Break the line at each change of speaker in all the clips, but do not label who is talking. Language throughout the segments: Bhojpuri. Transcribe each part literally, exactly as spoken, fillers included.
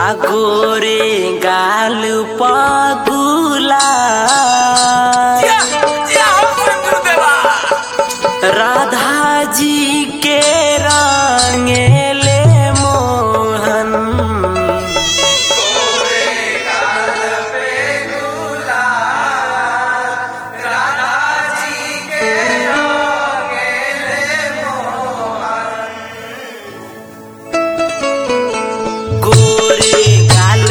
गोरे गाल पगुला राधा जी के रंगेले मोहन गोरे गाल पे गुलाल राधा जी के रंगेले मोहन गोरे गाल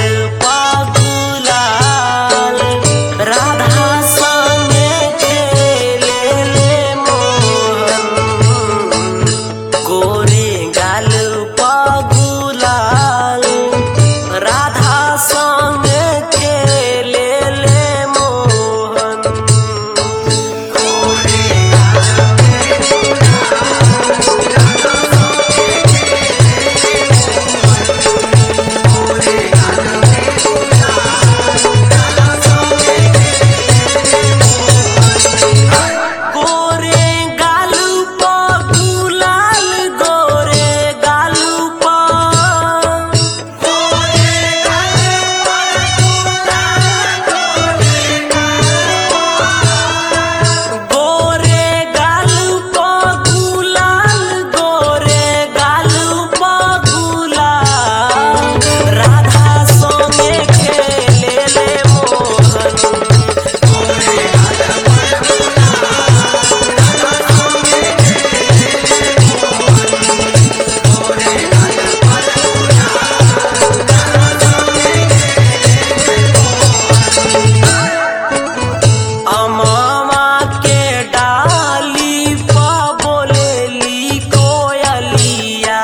पगुलाल राधा संगे खेलेले मोहन गोरे गाल पगुलाल राधा संगे खेलेले मोहन गोरे गोरे गाल पगुलाल गोरे गाल गोरे गाल पगुलाल गोरे गाल पगुलाल राधा संगे खेलेले मोहन अमामा के डाली पा बोलेली कोयलिया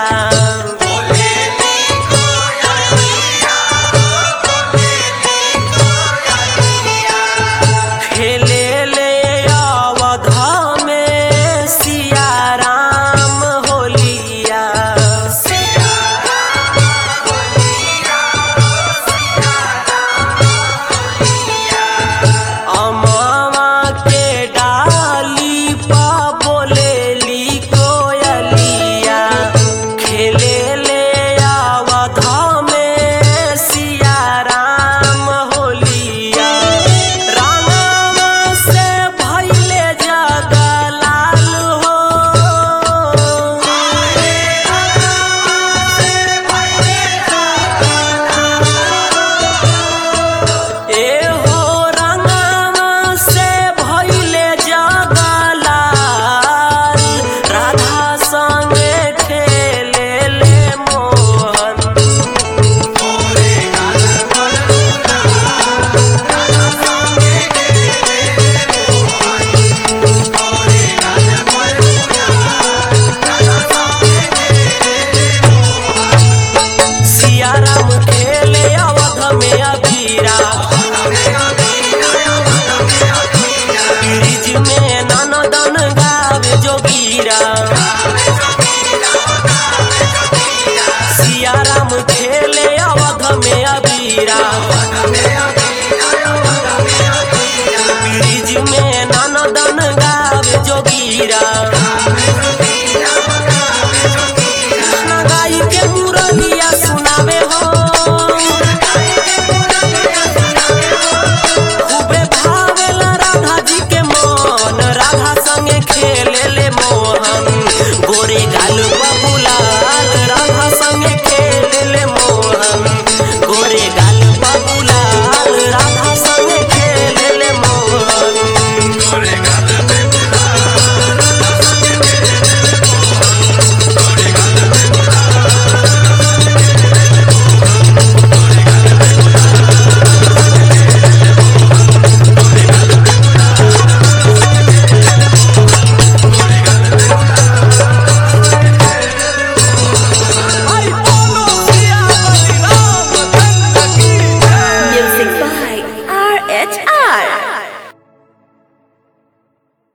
खेलेले अवध में सिया राम होलिया अमामा के डाली पा बोलेली कोयलिया खेलेले अवध में सिया राम होलिया रांगवा से भइले जगलाल हो ए हो रंगवा से भइले जगलाल राधा संगे खेलेले मोहन सिया राम खेले अवध में अबीरा ब्रिज में ननदन गावे जोगीरा सिया राम